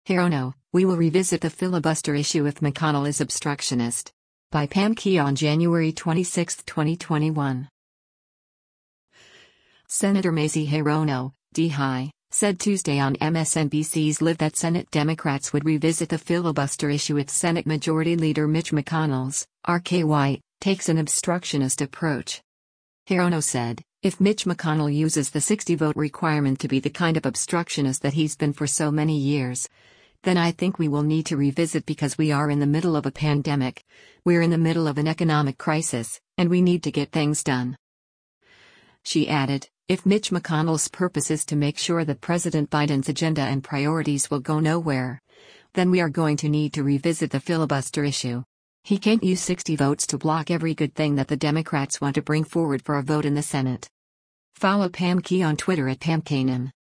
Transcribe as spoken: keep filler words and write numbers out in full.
Hirono, we will revisit the filibuster issue if McConnell is obstructionist. By Pam Key on January twenty-sixth, twenty twenty-one. Senator Mazie Hirono, D I, said Tuesday on M S N B C's Live that Senate Democrats would revisit the filibuster issue if Senate Majority Leader Mitch McConnell's, R K Y, takes an obstructionist approach. Hirono said, if Mitch McConnell uses the sixty vote requirement to be the kind of obstructionist that he's been for so many years, then I think we will need to revisit because we are in the middle of a pandemic, we're in the middle of an economic crisis, and we need to get things done. She added, if Mitch McConnell's purpose is to make sure that President Biden's agenda and priorities will go nowhere, then we are going to need to revisit the filibuster issue. He can't use sixty votes to block every good thing that the Democrats want to bring forward for a vote in the Senate. Follow Pam Key on Twitter at Pam Kanan.